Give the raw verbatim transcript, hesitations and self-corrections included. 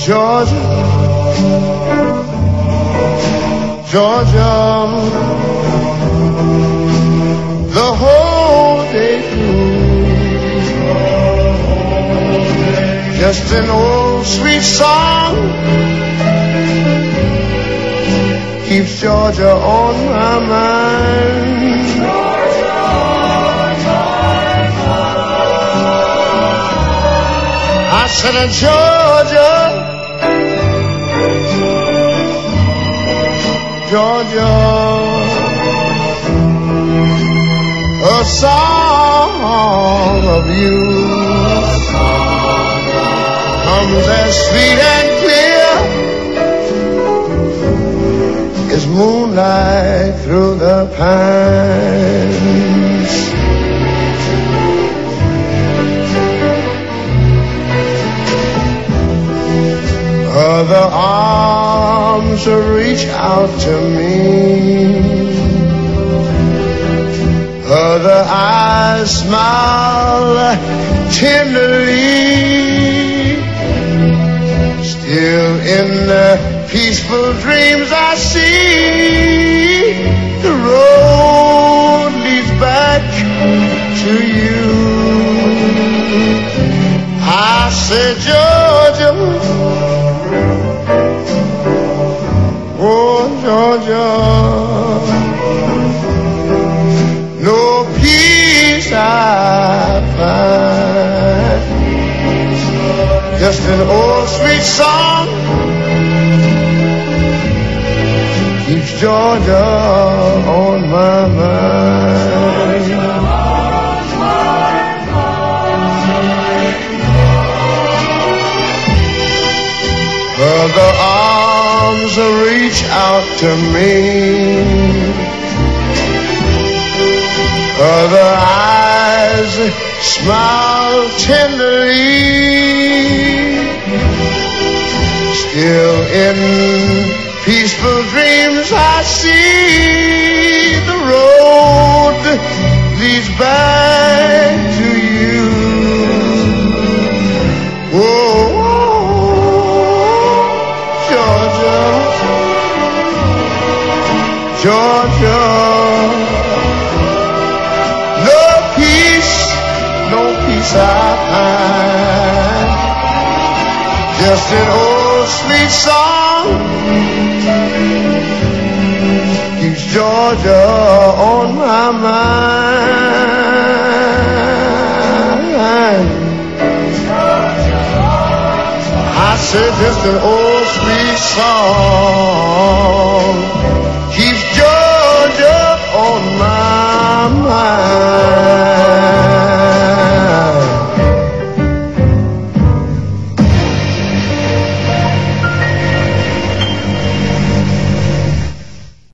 Georgia, Georgia, the whole day through, just an old sweet song keeps Georgia on my mind. Georgia on my mind. I said, uh, Georgia, Georgia, a song of you comes as sweet and clear as moonlight through the pines. Other arms reach out to me, other eyes smile tenderly. Still in the peaceful dreams I see, the road leads back to you. I said, Georgia, oh Georgia, no peace I find, just an old sweet song keeps Georgia on my mind. Other arms reach out to me, other eyes smile tenderly. Still in peaceful dreams I see the road leads back to you. Whoa, Georgia, Georgia, no peace, no peace I find, just an old sweet song keeps Georgia on my mind. I said just an old sweet song